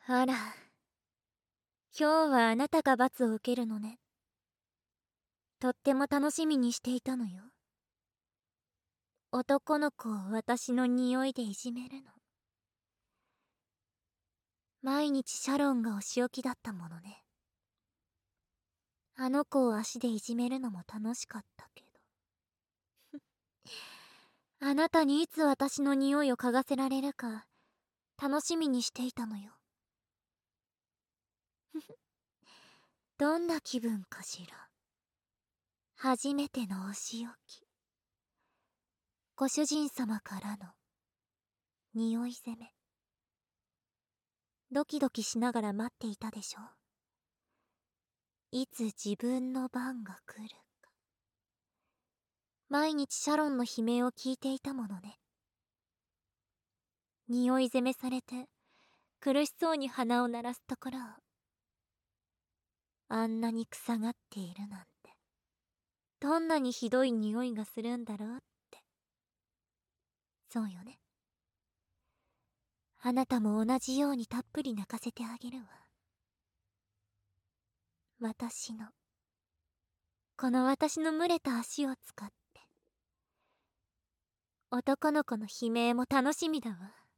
あら、今日はあなたが罰を受けるのね。とっても楽しみにしていたのよ。男の子を私の匂いでいじめるの。毎日シャロンがお仕置きだったものね。あの子を足でいじめるのも楽しかったけど。あなたにいつ私の匂いを嗅がせられるか楽しみにしていたのよ。どんな気分かしら。初めてのお仕置き。ご主人様からの匂い攻め。ドキドキしながら待っていたでしょ。いつ自分の番が来るか。毎日シャロンの悲鳴を聞いていたものね。匂い攻めされて苦しそうに鼻を鳴らすところを、あんなに臭がっているなんて、どんなにひどい匂いがするんだろうって。そうよね。あなたも同じようにたっぷり泣かせてあげるわ。この私の蒸れた足を使って。男の子の悲鳴も楽しみだわ。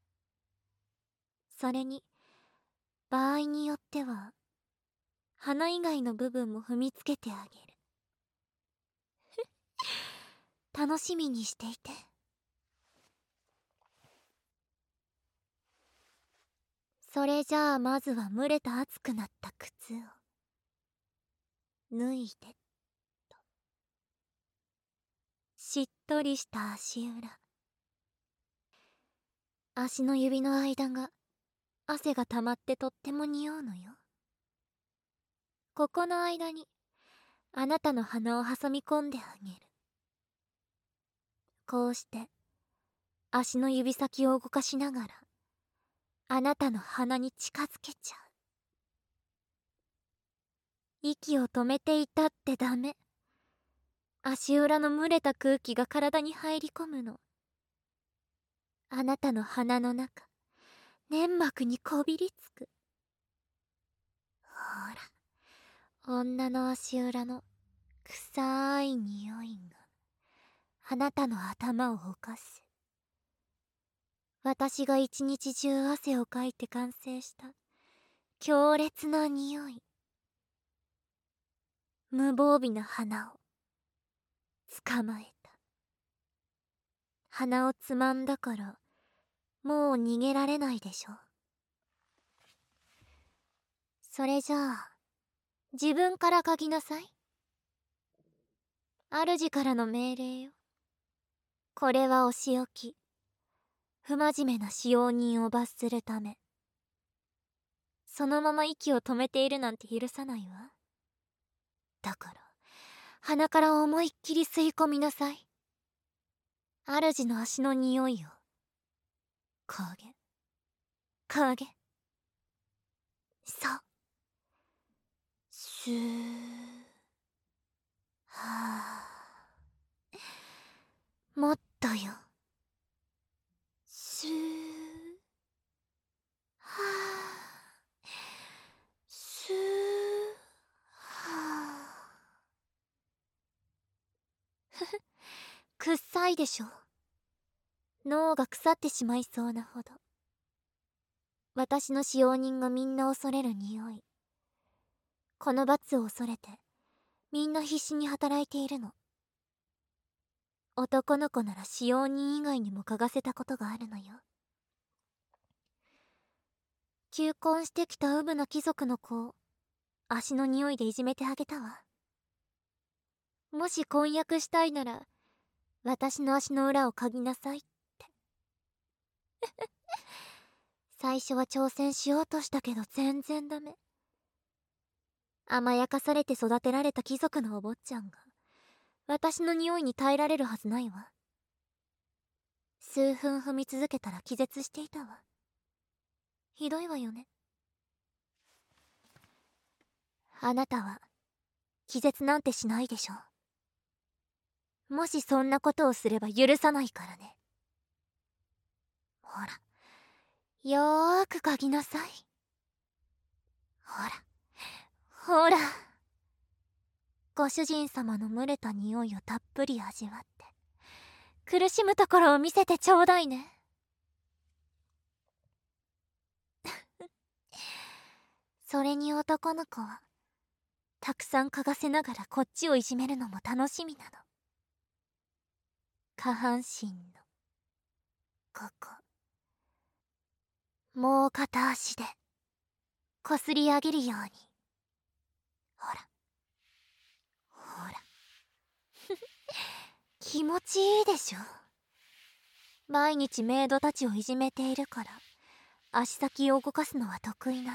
それに、場合によっては、鼻以外の部分も踏みつけてあげる。楽しみにしていて。それじゃあまずは蒸れた熱くなった靴を脱いでと。しっとりした足裏。足の指の間が汗が溜まってとっても匂うのよ。ここの間にあなたの鼻を挟み込んであげる。こうして足の指先を動かしながらあなたの鼻に近づけちゃう。息を止めていたってダメ。足裏の蒸れた空気が体に入り込むの。あなたの鼻の中、粘膜にこびりつく。ほら、女の足裏の臭い匂いがあなたの頭を犯す。私が一日中汗をかいて完成した強烈な匂い。無防備な鼻を捕まえた。鼻をつまんだからもう逃げられないでしょ。それじゃあ自分から嗅ぎなさい。主からの命令よ。これはお仕置き。不真面目な使用人を罰するため。そのまま息を止めているなんて許さないわ。だから鼻から思いっきり吸い込みなさい。主の足の匂いを嗅げ嗅げ。そうシューはあ、もっとよ。シューはあ、シューはあ。ふふ、くっさいでしょ。脳が腐ってしまいそうなほど。私の使用人がみんな恐れる匂い。この罰を恐れてみんな必死に働いているの。男の子なら使用人以外にも嗅がせたことがあるのよ。求婚してきたウブな貴族の子を足の匂いでいじめてあげたわ。もし婚約したいなら私の足の裏を嗅ぎなさいって。最初は挑戦しようとしたけど全然ダメ。甘やかされて育てられた貴族のお坊ちゃんが私の匂いに耐えられるはずないわ。数分踏み続けたら気絶していたわ。ひどいわよね。あなたは気絶なんてしないでしょ。もしそんなことをすれば許さないからね。ほら、よーく嗅ぎなさい。 ほらほら、ご主人様の蒸れた匂いをたっぷり味わって苦しむところを見せてちょうだいね。それに男の子はたくさん嗅がせながらこっちをいじめるのも楽しみなの。下半身のここ、もう片足でこすり上げるように。ほらほら気持ちいいでしょ。毎日メイドたちをいじめているから足先を動かすのは得意なの。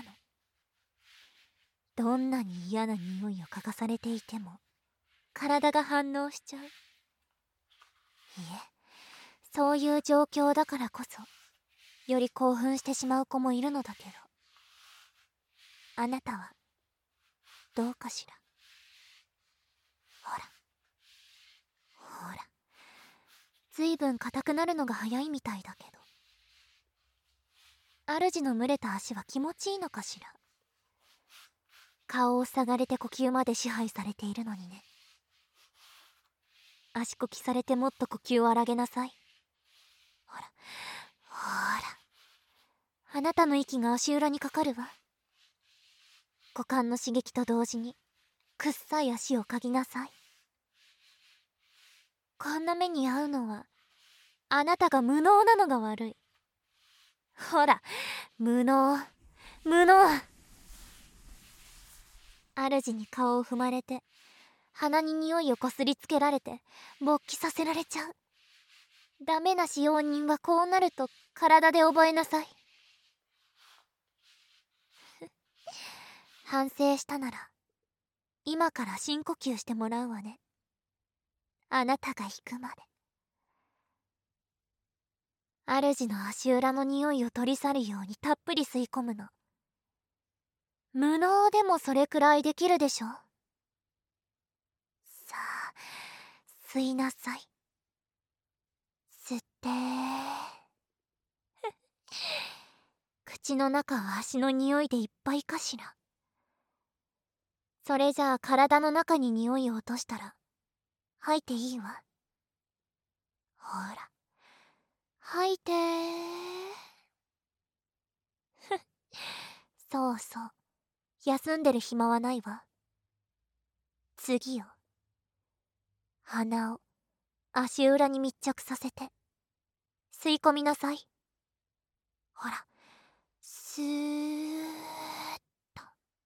どんなに嫌な匂いを嗅がされていても体が反応しちゃう。いえ、そういう状況だからこそより興奮してしまう子もいるのだけど、あなたはどうかしら。ほらほら、ずいぶん硬くなるのが早いみたいだけど、主の蒸れた足は気持ちいいのかしら。顔を塞がれて呼吸まで支配されているのにね。足こきされてもっと呼吸を荒げなさい。ほらほら、あなたの息が足裏にかかるわ。股間の刺激と同時にくっさい足を嗅ぎなさい。こんな目に遭うのはあなたが無能なのが悪い。ほら、無能無能。主に顔を踏まれて鼻に匂いをこすりつけられて勃起させられちゃう。ダメな使用人はこうなると体で覚えなさい。反省したなら今から深呼吸してもらうわね。あなたが行くまで。主の足裏の匂いを取り去るようにたっぷり吸い込むの。無能でもそれくらいできるでしょ。さあ、吸いなさい。吸って口の中は足の匂いでいっぱいかしら。それじゃあ体の中に匂いを落としたら吐いていいわ。ほら吐いてそうそう、休んでる暇はないわ。次よ。鼻を足裏に密着させて吸い込みなさい。ほら、スーッと。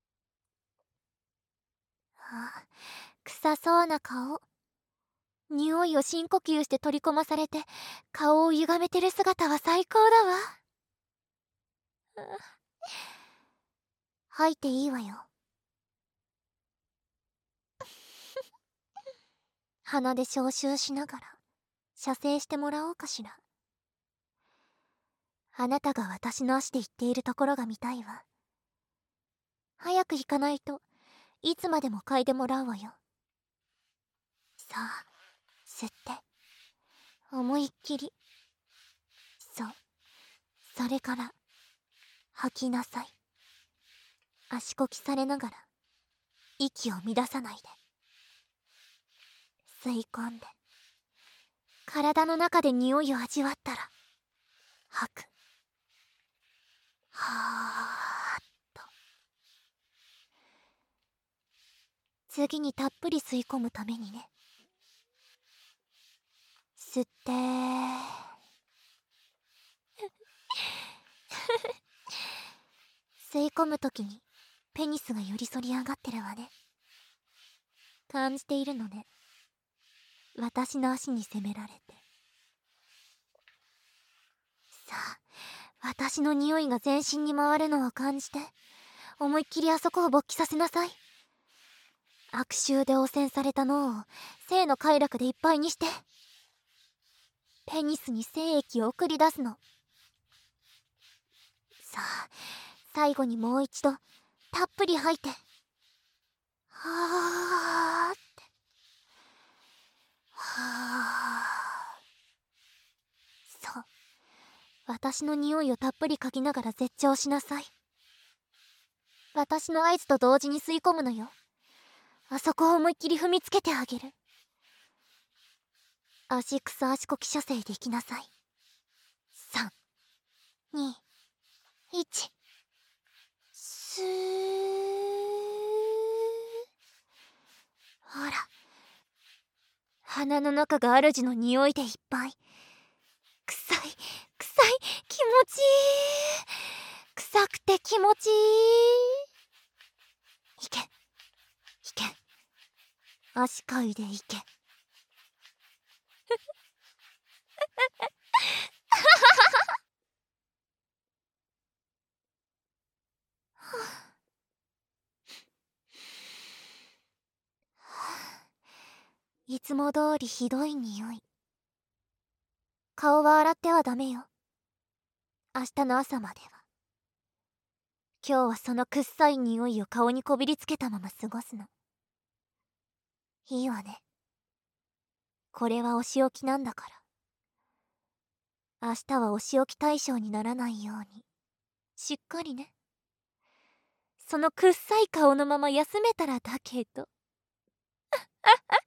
あ、臭そうな顔。匂いを深呼吸して取り込まされて顔を歪めてる姿は最高だわ。吐いていいわよ。鼻で消臭しながら射精してもらおうかしら。あなたが私の足で言っているところが見たいわ。早く引かないといつまでも嗅いでもらうわよ。さあ、吸って思いっきり。そう、それから吐きなさい。足こきされながら息を乱さないで。吸い込んで体の中で匂いを味わったら吐く。はーっと。次にたっぷり吸い込むためにね。吸って吸い込むときにペニスがより反り上がってるわね。感じているのね。私の足に責められて。さあ、私の匂いが全身に回るのを感じて思いっきりあそこを勃起させなさい。悪臭で汚染された脳を性の快楽でいっぱいにしてペニスに精液を送り出すの。さあ、最後にもう一度たっぷり吐いて、はーってはー。そう、私の匂いをたっぷり嗅ぎながら絶頂しなさい。 私の合図と同時に吸い込むのよ。あそこを思いっきり踏みつけてあげる。足草足こき射精できなさい。3、2、1。スー。ほら、鼻の中が主の匂いでいっぱい。臭い、臭い、気持ちいい。臭くて気持ちいい。いけ、いけ。足かいでいけ。いつも通りひどい匂い。顔は洗ってはダメよ。明日の朝までは。今日はそのくっさい匂いを顔にこびりつけたまま過ごすの。いいわね。これはお仕置きなんだから。明日はお仕置き対象にならないように。しっかりね。そのくっさい顔のまま休めたらだけど。